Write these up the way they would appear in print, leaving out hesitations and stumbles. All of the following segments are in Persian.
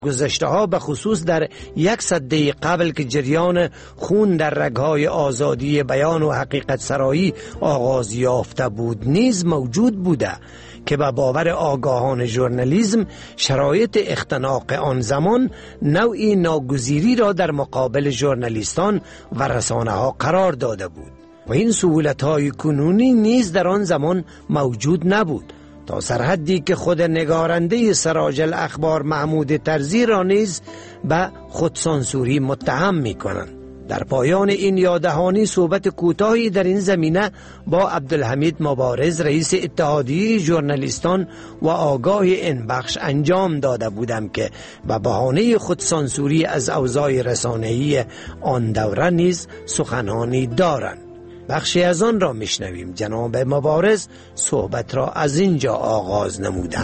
گذشته ها به خصوص در 100 دهه قبل که جریان خون در رگهای آزادی بیان و حقیقت سرایی آغاز یافته بود نیز موجود بوده که به باور آگاهان ژورنالیسم شرایط اختناق آن زمان نوعی ناگزیری را در مقابل ژورنالیستان و رسانه ها قرار داده بود و این سهولت های کنونی نیز در آن زمان موجود نبود، تا سرحدی که خود نگارنده سراج الاخبار محمود طرزی را نیز به خودسانسوری متهم می کنند. در پایان این یاددهانی صحبت کوتاهی در این زمینه با عبدالحمید مبارز رئیس اتحادیه ژورنالیستان و آگاه این بخش انجام داده بودم که به بهانه خودسانسوری از اوضاع رسانه‌ای آن دوره نیز سخنانی دارند. بخشی از آن را میشنویم. جناب مبارز صحبت را از اینجا آغاز نمودند.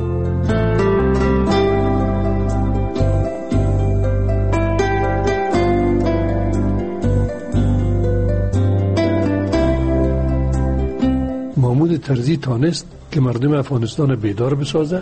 محمود طرزی تانست که مردم افغانستان بیدار بسازه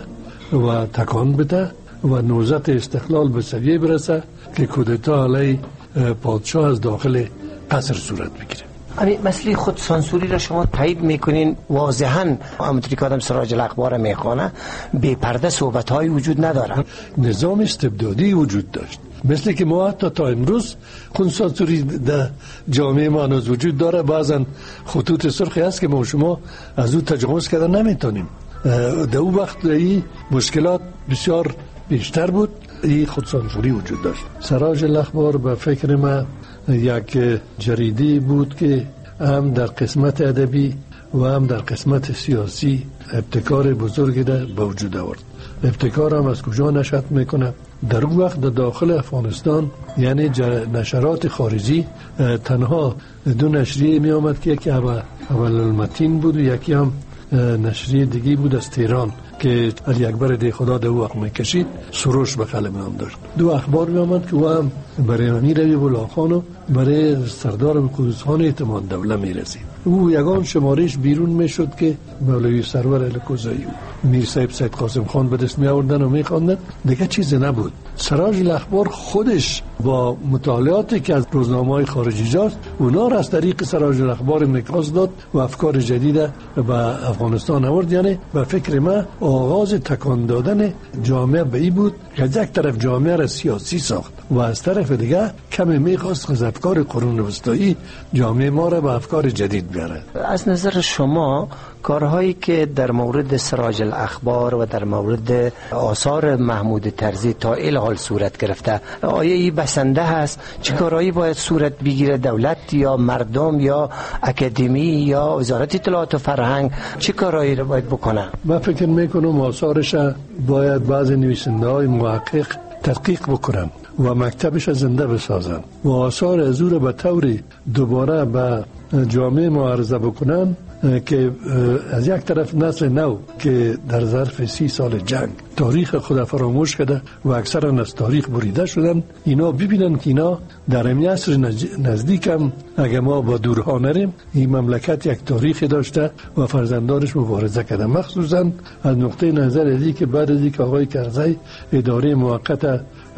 و تکان بده و نهضت استقلال به سویه برسه که کودتا علیه پادشاه از داخل قصر صورت بگیره. همین مسئله خود سانسوری را شما تایید میکنین؟ واضحاً همونطوری که آدم سراج الاخبار میخوانه بی پرده صحبت های وجود نداره. نظام استبدادی وجود داشت، مثل که ما حتی تا امروز خود سانسوری در جامعه ما هنوز وجود داره. بعضا خطوط سرخی هست که ما شما از او تجاوز کردن نمیتونیم. در اون وقت این مشکلات بسیار بیشتر بود، این خود سانسوری وجود داشت. سراج الاخبار به فکر ما یک جریده بود که هم در قسمت ادبی و هم در قسمت سیاسی ابتکار بزرگی را به وجود آورد. ابتکار هم از کجا نشأت میکنه؟ در اون وقت در داخل افغانستان یعنی نشرات خارجی تنها دو نشریه می آمد که یکی اول المتین بود و یکی هم نشریه دیگی بود از تهران که علی اکبر دی خدا در وقت میکشید، سروش به قلم نام داشت. دو اخبار می آمد که او هم برای امیر علی بلاخان و برای سردار قدوس خان اعتماد دوله می رسید. او یگان شمارش بیرون می شد که مولوی سرور الکوزایی و میر صاحب سید قاسم خان به دست می آوردن و می خواندن. دیگه چیز نبود. سراج الاخبار خودش با مطالعاتی که از روزنامه‌های خارجی جاست اونا را از طریق سراج الاخبار انعکاس داد و افکار جدید به افغانستان آورد. یعنی به فکر من آغاز تکان دادن جامعه به این بود که از یک طرف جامعه را سیاسی ساخت و از طرف دیگه کمی میخواست از افکار قرون وسطایی جامعه ما را به افکار جدید بیاره. از نظر شما کارهایی که در مورد سراج الاخبار و در مورد آثار محمود طرزی تا الحال صورت گرفته آیا این بسنده هست؟ چه کارهایی باید صورت بگیره؟ دولت یا مردم یا اکادمی یا وزارت اطلاعات و فرهنگ چه کارهایی رو باید بکنه؟ من فکر میکنم آثارش باید بعضی نویسنده های محقق تحقیق بکنن و مکتبش زنده بسازن و آثار از او را به طوری دوباره به جامعه معرضه بکنن که از یک طرف نسل نو که در ظرف 30 سال جنگ تاریخ خود فراموش کرده و اکثرا از تاریخ بریده شدن، اینا ببینن که اینا در این عصر نزدیک هم اگه ما با دورها نریم این مملکت یک تاریخی داشته و فرزندانش مبارزه کرده. مخصوصا از نقطه نظر ازی که بعد از اینکه آقای کرزی اداره موقت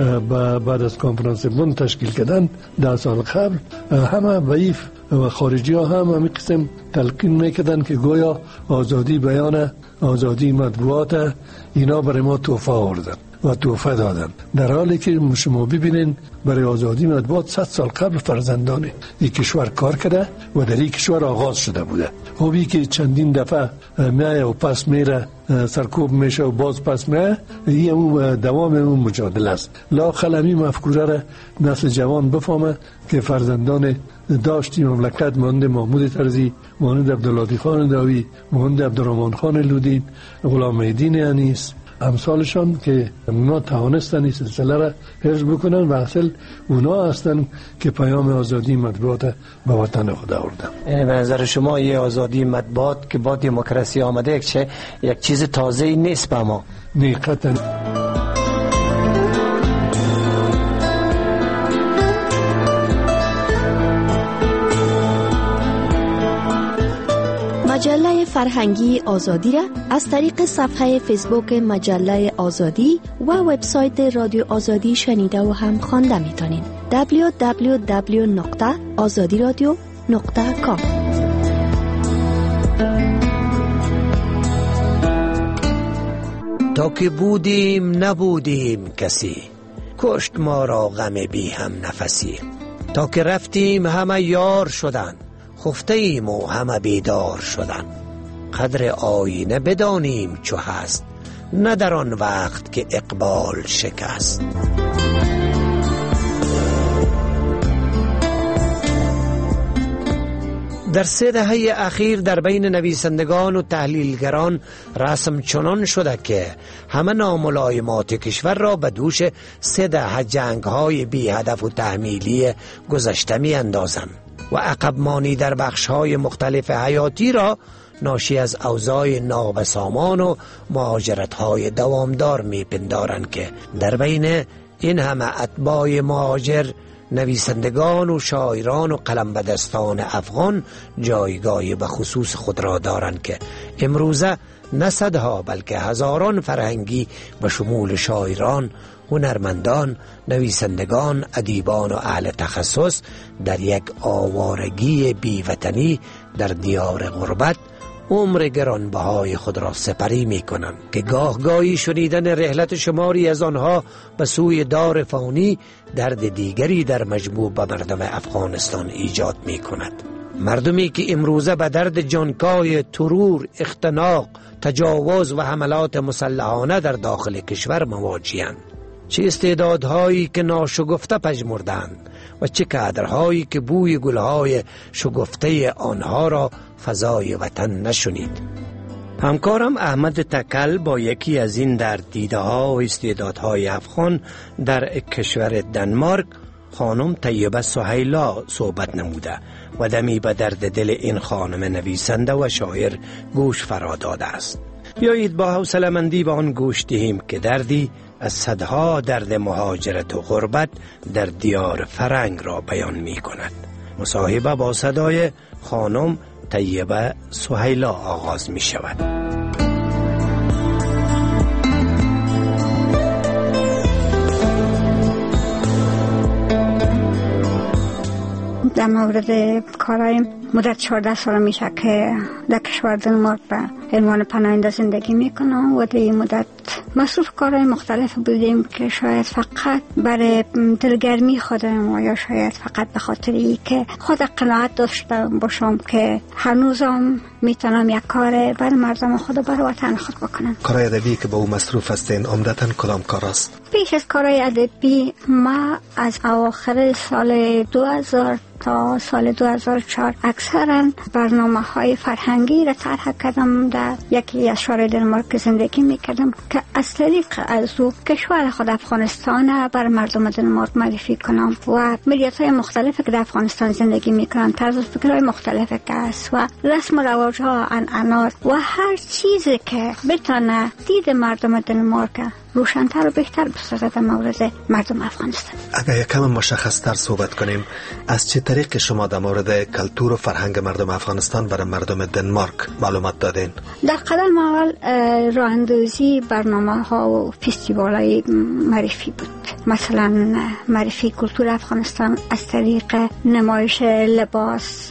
بعد از کنفرانس بن تشکیل کردن 10 سال قبل، همه ضعیف و خارجی ها هم همین قسم تلقین میکردن که گویا آزادی بیان، آزادی مطبوعات اینا برای ما تحفه آوردن و تحفه دادن، در حالی که شما ببینین برای آزادی مطبوعات 100 سال قبل فرزندان این کشور کار کرده و در این کشور آغاز شده بوده. خوبی که چندین دفعه میایه و پس میره سرکوب میشه و باز پس میایه، این دوام اون مجادله است. لا خلمی مفکوره را نسل جوان بفهمه که فرزندان داشتی مملکت مانند محمود طرزی، مانند عبداللطیف خان داوی، مانند عبدالرحمن خان لودین، غلام الدین انیس، امثالشان که اونا توانستن این سلسله را حفظ بکنن و اصل اونا هستن که پیام آزادی مطبوعات به وطن خود آوردن. یعنی به نظر شما یه آزادی مطبوعات که با دموکراسی آمده یک چیز تازه‌ای نیست به ما؟ نه قطعا. مجله فرهنگی آزادی را از طریق صفحه فیسبوک مجله آزادی و وبسایت رادیو آزادی شنیده و هم خوانده میتونین. www.azadiradio.com. تا که بودیم نبودیم کسی، کشت ما را غم بی هم نفسی. تا که رفتیم همه یار شدن، خفته ایم و همه بیدار شدن. قدر آینه بدانیم چو هست، نه در آن وقت که اقبال شکست. در 3 دهه اخیر در بین نویسندگان و تحلیلگران رسم چنان شده که همه ناملایمات کشور را به دوش 3 دهه جنگ‌های بی هدف و تحمیلی گذشته می اندازند و عقب مانی در بخش‌های مختلف حیاتی را ناشی از اوضاع نابسامان و مهاجرت‌های دوامدار می‌پندارند که در بین این همه اتباع مهاجر نویسندگان و شاعران و قلمبدستان افغان جایگاهی به خصوص خود را دارند که امروزه نه صدها بلکه هزاران فرهنگی به شمول شاعران، هنرمندان، نویسندگان، ادیبان و اهل تخصص در یک آوارگی بیوطنی در دیار غربت عمر گرانبهای خود را سپری می کنند که گاهی شنیدن رحلت شماری از آنها به سوی دار فانی درد دیگری در مجموع به مردم افغانستان ایجاد می کند. مردمی که امروزه به درد جانکای ترور، اختناق، تجاوز و حملات مسلحانه در داخل کشور مواجه‌اند. چه استعدادهایی که ناشگفته پژمردند و چه کادرهایی که بوی گلهای شگفته آنها را فضای وطن نشنید. همکارم احمد تکل با یکی از این دیده ها و استعدادهای افغان در کشور دنمارک، خانم طیبه سهیلا، صحبت نموده و دمی به درد دل این خانم نویسنده و شاعر گوش فرا داده است. بیایید با حوصله‌مندی به آن گوش دهیم که دردی از صدها درد مهاجرت و غربت در دیار فرنگ را بیان می کند. مصاحبه با صدای خانم طیبه سهیلا آغاز می شود. در مورد کارهای مدت 14 سال میشه که در کشور دنمارک به عنوان پناهنده زندگی میکنم و در این مدت مصروف کارهای مختلف بودیم که شاید فقط برای دلگرمی خودم و یا شاید فقط به خاطری که خود قناعت داشتم باشم که هنوزم میتونم یک کار برای مردم خود و برای وطن خود بکنم. کارهای ادبی که با او مصروف هستین عمدتاً کدام کار است؟ پیش از کارهای ادبی ما از اواخر سال 2000 تا سال 2004 اکثرا برنامه‌های فرهنگی را طرح کردم در یکی از شهرهای دنمارک زندگی می‌کردم که از طریق از او کشور خود افغانستان بر مردم دنمارک معرفی کنم و ملیت‌های مختلفی که در افغانستان زندگی می‌کنند، طرز فکرهای مختلفی که است و رسم و رواج‌ها، عنعنات و هر چیزی که بتونه دید مردم دنمارک روشن‌تر و بهتر بسازد در مورد مردم افغانستان. اگر یکم مشخص‌تر صحبت کنیم، از چه طریق شما در مورد کلتور و فرهنگ مردم افغانستان برای مردم دنمارک معلومات دادین؟ در قدم اول راه اندازی برنامه‌ها و فستیوال‌های معرفی بود. مثلا معرفی کلتور افغانستان از طریق نمایش لباس،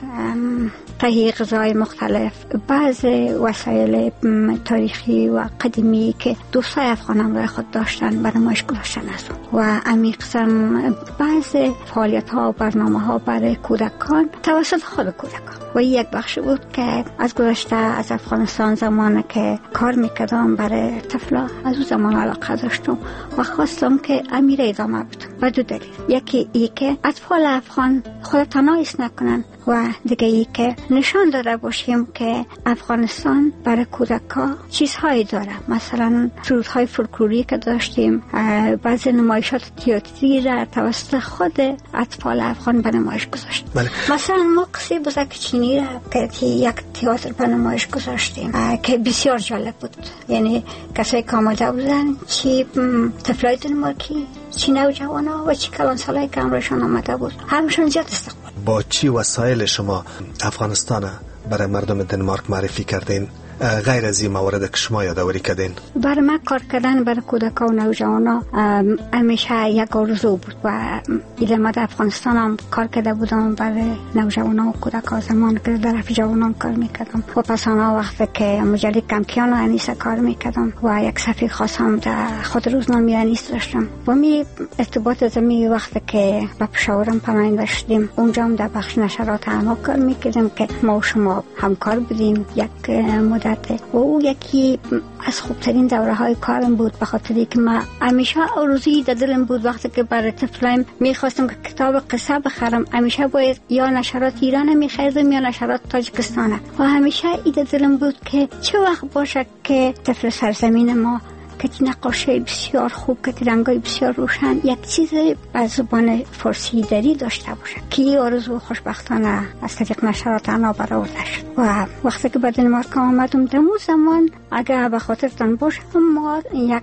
تهیه غذای مختلف، بعض وسایل تاریخی و قدیمی که دوستای افغان همراه خود داشتن برای نمایش گذاشتن از و عمیق‌تر بعض فعالیت‌ها و برنامه‌ها برای کودکان توسط خود کودکان و یک بخش بود که از گذشته از افغانستان زمانی که کار میکردم برای طفلا از اون زمان علاقه داشتم و خواستم که امیره ادامه بدم و دو دلیل. یکی ای که اطفال افغان خود تنها ایست نکنن و دیگه ای که نشان داده باشیم که افغانستان برای کودک‌ها چیزهایی داره. مثلا سرودهای فولکلوری که داشتیم، بعضی نمایشات تئاتری را توسط خود اطفال افغان به نمایش گذاشتیم. مثلا ما قصه بزرگچینی را که یک تئاتر به نمایش گذاشتیم که بسیار جالب بود. یعنی کسایی که آماده بودن، چی طفلای دنمارکی، چی نوجوانا و چی کلانسالایی که همراهشان آمده بود، همشون زیاد استقبال. با چی وسایل شما افغانستان برای مردم دنمارک معرفی کردین؟ غیر از این موارد که شما یادآوری کردین؟ برای من کار کردن برای کودکان و نوجوانان همیشه یک آرزو بود و ما در افغانستان هم کار کرده بودم برای نوجوانان و کودکان. زمان که در رفع جوانان کار میکردم و پس آنها وقتی که مجله کمکیان و انیس کار میکردم و یک صفحه خاص هم در خود روزنامه انیس داشتم و می ارتباط زمین وقتی که به پشاورم پناهنده شدیم اونجا هم در بخش نشرات اعماق کار میکردیم که ما و شما همکار بودیم یک مدت و او یکی از خوبترین دوره های کارم بود، به خاطری که من همیشه آرزویی در دلم بود وقتی که برای طفلایم میخواستم که کتاب قصه بخرم همیشه باید یا نشرات ایران میخریدم یا نشرات تاجیکستان و همیشه ایده دلم بود که چه وقت باشه که طفل سرزمین ما که نقاشی بسیار خوب که رنگای بسیار روشن یک چیز از زبان فارسی دری داشته باشه که این آرزو خوشبختانه از طریق نشرات انا برآورده شد و وقتی که به دنمارک آمدم در اون زمان اگر به خاطرتان باشه ما یک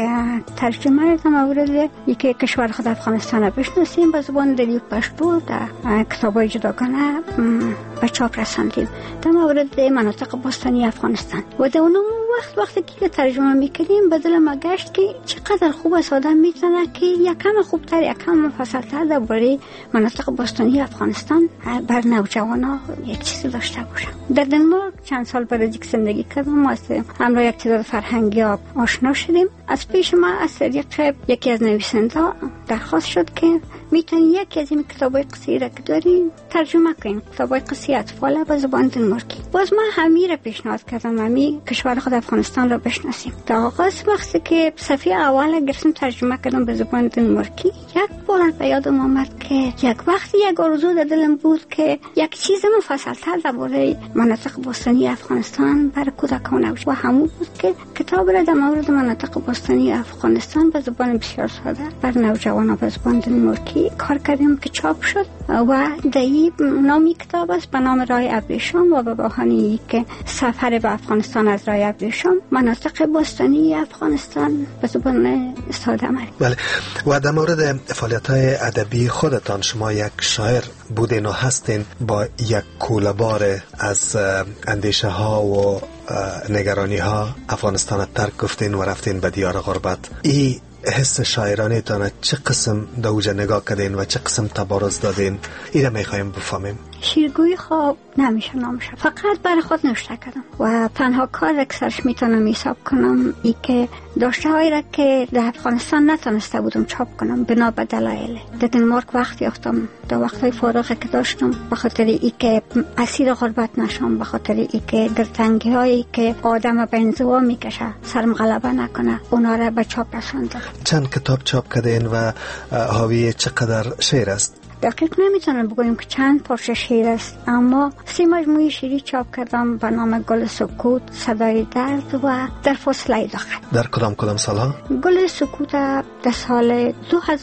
ترجمه در مورد یکی کشور خود افغانستان بشناسیم به زبان دری پشتو در کتابای جداگانه به چاپ رساندیم در مورد مناطق باستانی افغانستان و در اون وقتی که ترجمه میکنیم به دل ما گشت که چقدر خوب است آدم میتونه که یکم خوبتر یکم مفصلتر درباره مناطق باستانی افغانستان بر نوجوانا یک چیزی داشته باشه. در دنمارک چند سال برای زندگی کردم و همراه یک تعداد فرهنگی‌ها آشنا شدیم. از پیش ما از طریق یکی از نویسنده درخواست شد که میتونی یکی از این کتابای قصه را که دارین ترجمه کنین، کتابای قصه اطفال به زبان دنمارکی. باز من همین را پیشنهاد کردم همین کشور خود افغانستان را بشناسیم. در آغاز وقتی که صفحه اول گرفتم ترجمه کردم به زبان دنمارکی یک بار به یادم آمد که یک وقتی یک آرزو در دلم بود که یک چیز مفصل‌تر درباره مناطق باستانی افغانستان برای کودکان و همون بود که کتاب را در مورد مناطق باستانی افغانستان به زبان بسیار ساده بر نوجوانان به زبان دنمارکی کار کردیم که چاپ شد و دایی نامی کتاب است به نام راه ابریشم و به بهانه‌ای که سفر به افغانستان از راه ابریشم مناطق باستانی افغانستان به زبان ساده آمد. بله. و در مورد فعالیت‌های ادبی خودتان شما یک شاعر بودین و هستین با یک کوله‌بار از اندیشه ها و نگرانی ها افغانستان ترک گفتین و رفتین به دیار غربت. این حس شاعرانه تانه چه قسم دوجه نگاه کردین و چه قسم تبارز دادین؟ ایره میخوایم بفهمیم. شیرگویی خواب نمیشه نامشه، فقط برای خود نوشته کردم و تنها کار اکثرش میتونم حساب کنم ای که داشته هایی را که در افغانستان نتونسته بودم چاپ کنم بنا به دلایل. در دنمارک وقت یافتم در وقتهای فارغه که داشتم به خاطر ای که اسیر غربت نشم، به خاطر ای که در تنگی هایی که آدم به انزوا میکشه سرم غلبه نکنه اونا را به چاپ رساندم. چند کتاب چاپ کردین و حاوی چقدر شعر است؟ دقیق نمیتونم بگویم که چند پارچه شعر است، اما 3 مجموعه شعری چاپ کردم به نام گل سکوت، صدای درد و در فاصله داخل. در کدام سالها؟ گل سکوت در سال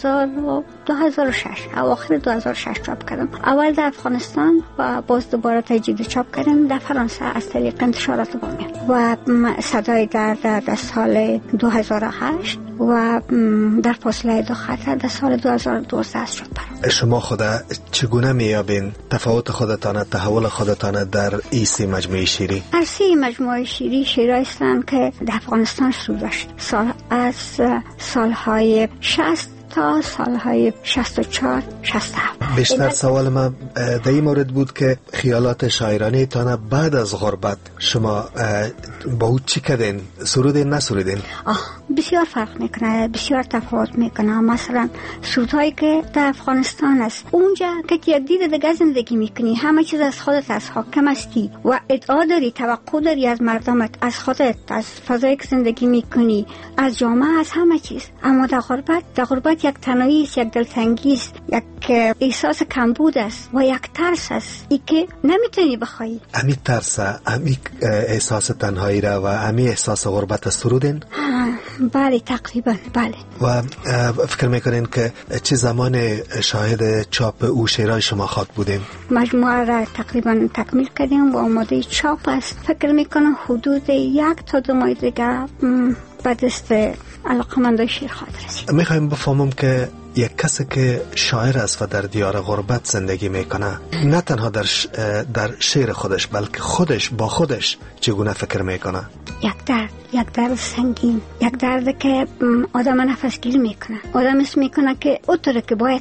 2006 اواخر 2006 چاپ کردم. اول در افغانستان و باز دوباره تجدید چاپ کردم در فرانسه از طریق انتشارات بامیان. و صدای درد در سال 2008 و در فاصله داخل در سال 2012 شد. شما خدا چگونه میابین تفاوت خودتان، تحول خودتان در این 3 مجموعه شیری؟ از 3 مجموعه شیری شعرهایی هستند که در افغانستان شروع داشت از سالهای 60 تا سالهای 64 67. بیشتر سوال من در این مورد بود که خیالات شاعرانه تانه بعد از غربت شما با او چی کردین؟ سرودین نسرودین؟ بسیار فرق میکنه، بسیار تفاوت میکنه. مثلا سرودهایی که در افغانستان است اونجا که یک دید دیگه زندگی میکنی، همه چیز از خودت، از حاکم هستی و ادعا داری، توقع داری از مردمت، از خودت، از فضایی که زندگی میکنی، از جامعه، از همه چیز. اما در غربت یک تنهایی است، یک دلتنگی است، یک احساس کمبود است و یک ترس است ای که نمیتونی بخوایی. امی ترس، امی احساس تنهایی را و امی احساس غربت سرودین؟ بله تقریبا بله. و فکر میکنین که چه زمان شاهد چاپ او شعرهای شما خاک بودیم؟ مجموعه را تقریبا تکمیل کردیم و آماده چاپ است. فکر میکنم حدود 1 تا 2 ماه دیگه به دست علاقمند شعر خواهد رسید. میخوایم بفهمم که یک کسی که شاعر است و در دیار غربت زندگی میکنه نه تنها در شعر خودش بلکه خودش با خودش چگونه فکر میکنه؟ یک درد سنگین، یک درد که آدم نفسگیر میکنه. آدم اسم میکنه که اونطور که باید